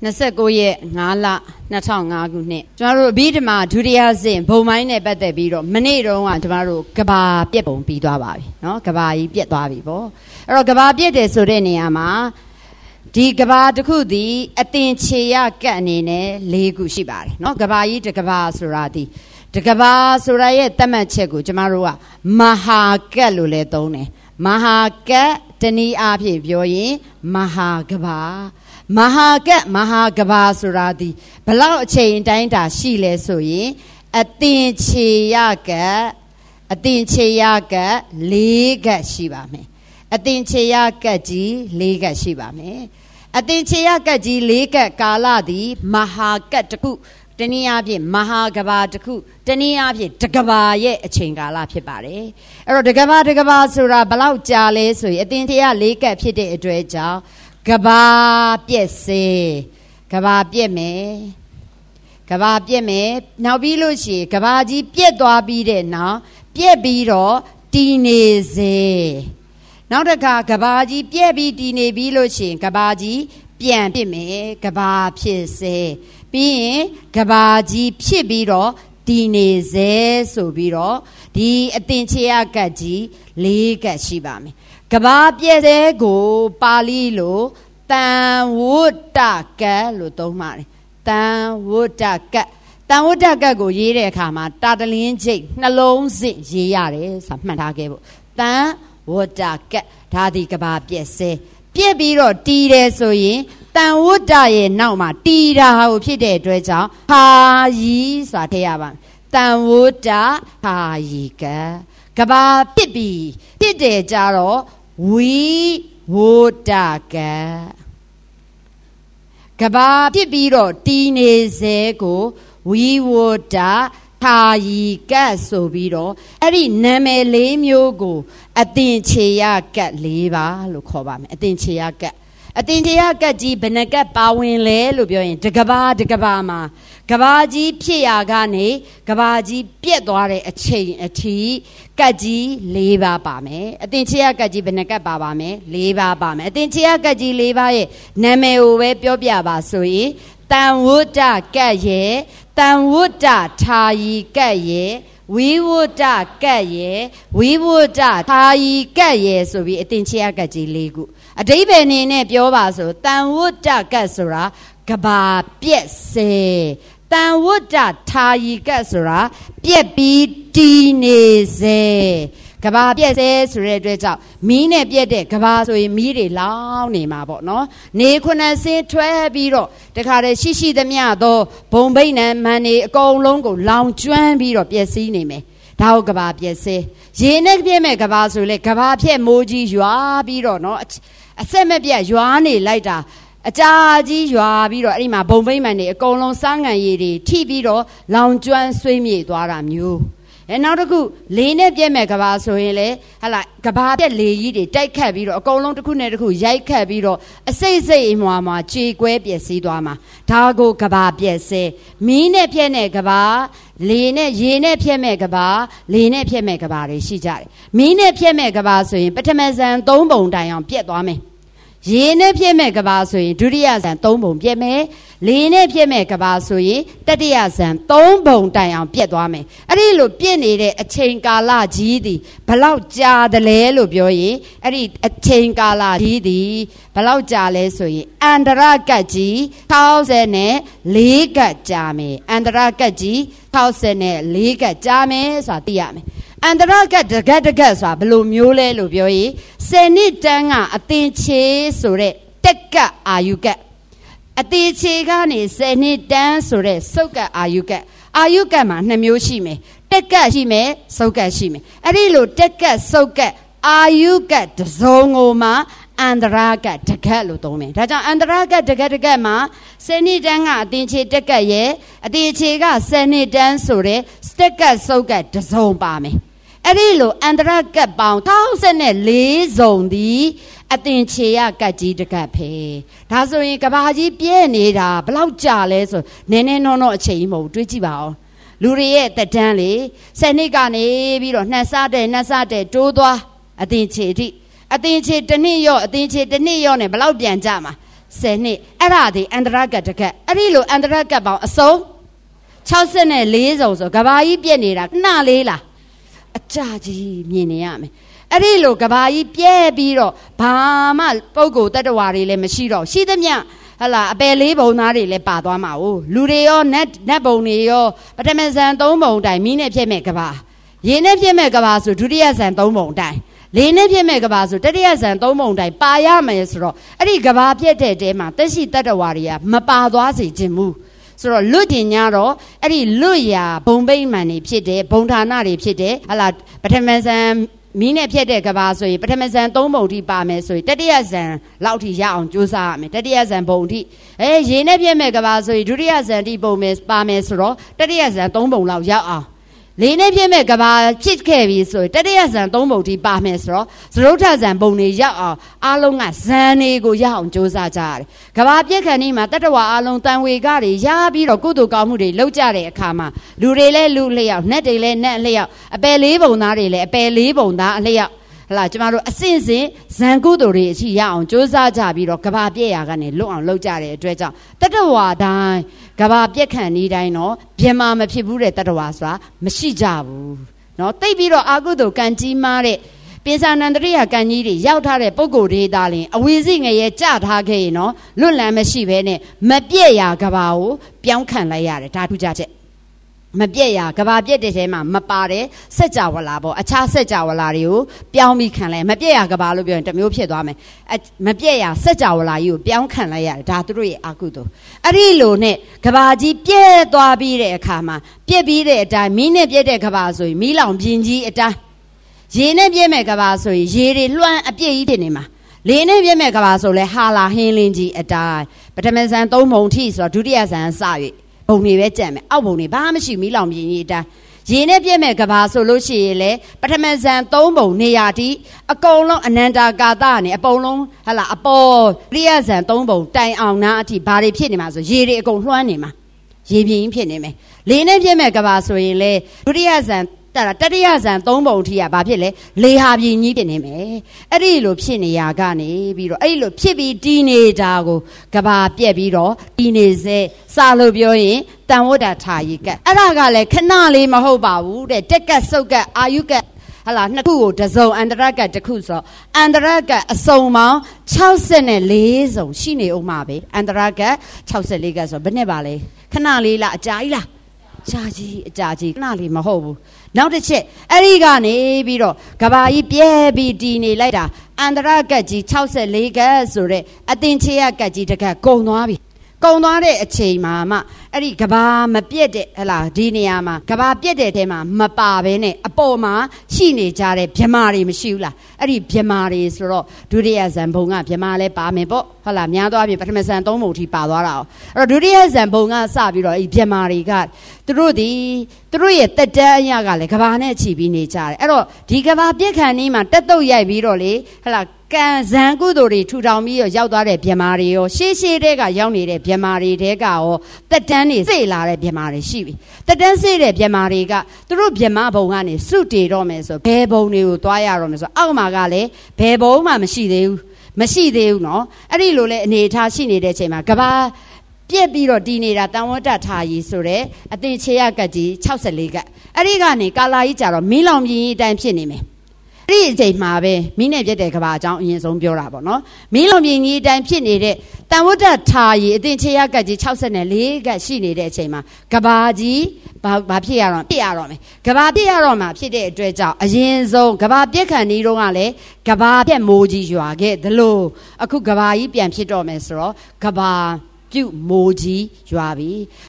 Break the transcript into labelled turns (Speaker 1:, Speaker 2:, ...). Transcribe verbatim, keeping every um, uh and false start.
Speaker 1: Nasako ye ngala natang ngagune. Tomorrow bidma Judia Zin, Bomine but the Bido, Manero and tomorrow Gaba Piepon Pidabi, no Gabai Pietwabibo. Or Gaba Piete Sureniama, Di Gaba de Kudi, Atin Chia Ganine, Legu Shibar, no Gabai de Gaba Surati. The Gaba Surayet Tamachegu, Jamarua, Maha Galule Done, Maha Ga, Deni Api Bioye, Maha Gaba. Mahaga Mahagaba Suradi, Balau chain Dinda Shile Soye, a tin Chiaga, a tin Chiaga, Liga Shibame, a tin Chiaga G, Liga Shibame, a tin Chiaga G, Liga Galadi, Mahagataku, Deniabi, Mahagaba Taku, Deniabi, Tagabaye, a chingala pibare, or the Gaba de Gaba Sura, Balau Jale, so a tin Chia Liga Pide Dreja. Gaba piese, Gaba pieme, Gaba pieme, now bilushi, Gabaji piedwa bide now, piebiro, dineze. Now the Gabaji piebi dine bilushi, Gabaji, pien pieme, Gaba piese, being Gabaji piebiro, dineze, so biro, di atinchia gaji, liga shibame. Gaba piede go palilo tan wutaka lo tomari tan wutaka tan wutaka go yere kama tatalin jik nalong zin yare samatake tan wutaka tadi gaba piese piebiro tire so yin tan wuta ye now ma tira how pide dreja ha yi sa teaba tan wuta ha yi ka Gaba pibi pide jaro we wotaka Gaba pibiro tine zego we wota tayi gaso biro eri name le myogo atin cheya gat leba lo kho ba me atin cheya gat atin cheya gat ji benagat pawin le lo pyo yin dagaba dagaba ma Gaba ji phit ya ga ne Gaba ji piet twa de achain athi gat ji leba ba me atin cheya gat ji benagat ba ba me leba ba me atin cheya gat ji leba ye name o be pyo pya ba so yin tan wutta gat ye tan wutta thayi gat ye we wutta gat ye we wutta thayi gat ye so bi atin cheya gat ji legu adaibe ne ne pyo ba so tan wutta gat sora Gaba piet se tan wutta thayi gat sora piet bi dine se Gaba piet se so re atwe jaw mi ne piet de gaba so yin mi de laung ne ma po no ne khuna sin twဲbi ro takha de shi shi themya tho bong baiñ nan man ne akong long ko laung chwang bi ro piet si ne me da ho gaba piet se yin ne piet me gaba so le gaba phiet mo ji ywa bi ro no a set ma piet ywa ne lai da a cha ji ywa bi ro ai ma bong baiñ man ne akong long sa ngan yi de thi bi ro laung chwang swai mye twa da myo And now the good lane at Yemekava so ele, I like Gaba lady, take cabiro, go long to Kuneku, Yai cabiro, a say say Mama, Chi Gueb Yesidama, Tago Gaba Yese, Mine Piene Gaba, Lene Yene Piemegaba, Lene Piemegaba, she jari. Mine Piemegaba so in Petamazan, Dombo Dion Pietwame. Yene Piemegaba so in Judias and Dombo Pieme. Lene pieme gaba so yin tatiya san three bong tai aung piet twa me adi lo piet nede achain kala ji di balaw ja de le lo pyo yin adi achain kala ji di balaw ja le so yin andara kat ji one thousand four kat ja me andara kat ji one thousand four kat ja me so ti ya me andara kat dagat dagat so blo myo le lo pyo yin ten nit tan ga atin che so de tek kat ayu kat Ati chegani se ni dan so re soka ayuka ayuka ma two myo shi me tekka shi me soka shi me ari lo tekka soka ayuka tsong ngo ma andara ka takat lo tong me da jaw andara ka takat takat ma se ni dan ga atin che tekka ye ati che ga ten nit dan so re tekka soka tsong pa me ari lo andara ka paung one thousand four zong di atin cheya katji takat phe da so yin gaba ji piet neda balaw ja le so ne ne no no achain mo twai ji ba aw lu ri ye tat tan le ten nit ka ne bi ro nat sa de nat sa de to twa atin che ti atin che tanit yo atin che tanit yo ne balaw pyan ja ma ဆယ်နှစ်အဲ့ဒါဒီအန္တရာကတ်တကက်အဲ့ဒီလိုအန္တရာကတ်ပေါင်းအစုံ၆၄စုံဆိုကဘာကြီးပြက်နေတာနှလေးလားအကြကြီးမြင်နေရမယ်အဲ့ဒီလိုကဘာကြီးပြဲပြီးတော့ဘာမှပုံကိုတတ္တဝါတွေလည်းမရှိတော့ရှိသမျှဟလာအပယ်လေးဘုံသားတွေလည်းပါသွားမှာ哦လူတွေရောနတ်နတ်ဘုံတွေရောပထမဇန်သုံးဘုံတိုင်မီးနဲ့ဖြစ်မဲ့ကဘာရေနဲ့ဖြစ်မဲ့ကဘာဆိုဒုတိယဇန်သုံးဘုံတိုင်လေနဲ့ဖြစ်မဲ့ကဘာဆိုတတိယဇန်သုံးဘုံတိုင်ပါရမယ်ဆိုတော့အဲ့ဒီကဘာပြက်တဲ့တဲမှာတက်ရှိတတ္တဝါတွေကမပါသွားစေခြင်းမူဆိုတော့လွတ်တင်냐တော့အဲ့ဒီလွတ်ရာဘုံပိမှန်တွေဖြစ်တယ်ဘုံဌာနတွေဖြစ်တယ်ဟလာပထမဇန်မီးနဲ့ဖြတ်တဲ့ကဘာဆိုရင်ပထမဇန်သုံးပုံထိပါမယ်ဆိုရင်တတိယဇန်လောက်ထိရအောင်ကြိုးစားရမယ်တတိယဇန်ပုံထိအဲရေနဲ့ဖြတ်မဲ့ကဘာဆိုရင်ဒုတိယဇန်ထိပုံမယ်ပါမယ်ဆိုတော့တတိယဇန်သုံးပုံလောက်ရောက်အောင်လေနဲ့ဖြတ်မဲ့ကဘာဖြစ်ခဲ့ပြီဆိုရင်တတိယဇန်သုံးပုံထိပါမယ်ဆိုတော့သရုတ်ထဇန်ပုံတွေရောက်အောင်အားလုံးကဇန်တွေကိုရအောင်ကြိုးစားကြရတယ်ကဘာပြက်ခဏီမှာတတ္တဝါအားလုံးတန်ဝေကတွေရပြီးတော့ကုသိုလ်ကောင်းမှုတွေလုပ်ကြတဲ့အခါမှာလူတွေလည်းလူလျောက်နတ်တွေလည်းနတ်လျောက်အပယ်လေးပုံသားတွေလည်းအပယ်လေးပုံသားအလျောက်ဟလာကျမတို့အစင်စင်ဇန်ကုသိုလ်တွေအထိရအောင်ကြိုးစားကြပြီးတော့ကဘာပြက်ရာကနေလွတ်အောင်လုပ်ကြတဲ့အတွက်ကြောင့်တတ္တဝါတိုင်းကဘာပြက်ခဏီတိုင်းတော့ပြမမဖြစ်ဘူးတဲ့တတ္တဝါဆိုတာမရှိကြဘူးเนาะတိတ်ပြီးတော့အာကုသိုလ်ကံကြီးမားတဲ့ပိဿာနန္တရိယကံကြီးတွေရောက်ထားတဲ့ပုဂ္ဂိုလ်တွေသားလင်အဝီစိငရဲကြထားခဲ့ရင်နော်လွတ်လန်းမရှိဘဲနဲ့မပြည့်ရာကဘာကိုပြောင်းခံလိုက်ရတယ်ဒါထူးခြားချက်မပြည့်ရာကဘာပြည့်တဲ့ထဲမှာမပါတဲ့စัจ java လာပေါ့အခြားစัจ java လာတွေကိုပြောင်းပြီးခံလိုက်မပြည့်ရာကဘာလို့ပြောရင်တစ်မျိုးဖြစ်သွားမယ်မပြည့်ရာစัจ java လာကြီးကိုပြောင်းခံလိုက်ရတယ်ဒါသူတို့ရဲ့အာကုသိုလ်အဲ့ဒီလိုနဲ့ကဘာကြီးပြည့်သွားပြီးတဲ့အခါမှာပြည့်ပြီးတဲ့အတိုင်းမီးနဲ့ပြည့်တဲ့ကဘာဆိုရင်မီးလောင်ပြင်းကြီးအတိုင်းရေနဲ့ပြည့်မဲ့ကဘာဆိုရင်ရေတွေလွှမ်းအပြည့်ကြီးဖြစ်နေမှာလေနဲ့ပြည့်မဲ့ကဘာဆိုလဲဟာလာဟင်းလင်းကြီးအတိုင်းပထမဇန်သုံးပုံထိဆိုတော့ဒုတိယဇန်စ၍ဘုံတွေပဲကြံမယ်အောက်ဘုံတွေဘာမှမရှိမီးလောင်ပြင်းကြီးအတိုင်းရေနဲ့ပြည့်မဲ့ကဘာဆိုလို့ရှိရင်လေပထမဇန်သုံးပုံနေရာတိအကုန်လုံးအနန္တာကာသနဲ့အပုံလုံးဟလာအပေါ်ဒုတိယဇန်သုံးပုံတိုင်အောင်နာအထိဘာတွေဖြစ်နေမှာဆိုရေတွေအကုန်လွှမ်းနေမှာရေပြင်းဖြစ်နေမယ်လေနဲ့ပြည့်မဲ့ကဘာဆိုရင်လေဒုတိယဇန်တတိယဇန်သုံးပုံထိကဘာဖြစ်လဲလေဟာပြင်းကြီးဖြစ်နေမယ်အဲ့ဒီလိုဖြစ်နေရကနေပြီးတော့အဲ့ဒီလိုဖြစ်ပြီးတီးနေတာကိုကဘာပြက်ပြီးတော့တီးနေစေစာလို့ပြောရင်တန်ဝတ္တထာယိကအဲ့ဒါကလည်းခဏလေးမဟုတ်ပါဘူးတဲ့တက်ကတ်စုတ်ကတ်အာယုကတ်ဟလာနှစ်ခုကိုတစုံအန္တရကတ်တစ်ခုဆိုအန္တရကတ်အစုံပေါင်း၆၄စုံရှိနေဦးမှာပဲအန္တရကတ်၆၄ကတ်ဆိုဘယ်နဲ့ပါလဲခဏလေးလားအကြာကြီးလားကြာကြီးအကြာကြီးခဏလေးမဟုတ်ဘူးနောက်တစ်ချက်အဲ့ဒီကနေပြီးတော့ကဘာကြီးပြဲပြီးတီနေလိုက်တာအန္တရကတ်ကြီး၆၄ကတ်ဆိုတဲ့အတင်ချေရကတ်ကြီးတကတ်ကုံသွားပြီကုံသွားတဲ့အချိန်မှာမှအဲ့ဒီကဘာမပြက်တဲ့ဟလာဒီနေရာမှာကဘာပြက်တဲ့ထဲမှာမပါဘဲနဲ့အပေါ်မှာရှိနေကြတဲ့ဗြမာတွေမရှိဘူးလားအဲ့ဒီဗြမာတွေဆိုတော့ဒုတိယဇန်ဘုံကဗြမာလဲပါမယ်ပေါ့ဟုတ်လားများသွားပြီပထမဇန်သုံးပုံထိပါသွားတာအဲ့တော့ဒုတိယဇန်ဘုံကစပြီးတော့အဲ့ဒီဗြမာတွေကသူတို့ဒီသူတို့ရဲ့တက်တန်းအရာကလည်းကဘာနဲ့ချီပြီးနေကြတယ်အဲ့တော့ဒီကဘာပြက်ခဏီးမှာတက်တုတ်ရိုက်ပြီးတော့လေဟလာကံဇန်ကုသိုလ်တွေထူထောင်ပြီးတော့ရောက်သွားတဲ့ဗြမာတွေရောရှေးရှေးတဲကရောက်နေတဲ့ဗြမာတွေတဲကရောတက်တန်းနေစေလာတဲ့ဗြမာတွေရှိပြီတက်တန်းစေတဲ့ဗြမာတွေကသူတို့ဗြမာဘုံကနေစုတည်တော့မယ်ဆိုဘယ်ဘုံတွေကိုသွားရတော့မယ်ဆိုအောက်မှာကလည်းဘယ်ဘုံမှမရှိသေးဘူးမရှိသေးဘူးနော်အဲ့ဒီလိုလေအနေထားရှိနေတဲ့အချိန်မှာကဘာပြက်ပြီးတော့တည်နေတာတန်ဝတ္တထာယီဆိုတဲ့အတင်ချေရကတ်ကြီး၆၄ကတ်အဲ့ဒီကနေကာလာကြီးကြတော့မီးလောင်ပြင်းအတိုင်းဖြစ်နေမယ်အဲ့ဒီအချိန်မှာပဲမီးနဲ့ပြက်တဲ့ကဘာအကြောင်းအရင်ဆုံးပြောတာပေါ့နော်မီးလောင်ပြင်းကြီးအတိုင်းဖြစ်နေတဲ့တန်ဝတ္တထာယီအတင်ချေရကတ်ကြီး၆၄ကတ်ရှိနေတဲ့အချိန်မှာကဘာကြီးဘာဘာဖြစ်ရတော့ပြက်ရတော့မယ်ကဘာပြက်ရတော့မှဖြစ်တဲ့အတွက်ကြောင့်အရင်ဆုံးကဘာပြက်ခံနေတော့ကလည်းကဘာပြက်မိုးကြီးရွာခဲ့သလိုအခုကဘာကြီးပြန်ဖြစ်တော့မယ်ဆိုတော့ကဘာပြုတ်မိုးကြီးရွာပြီ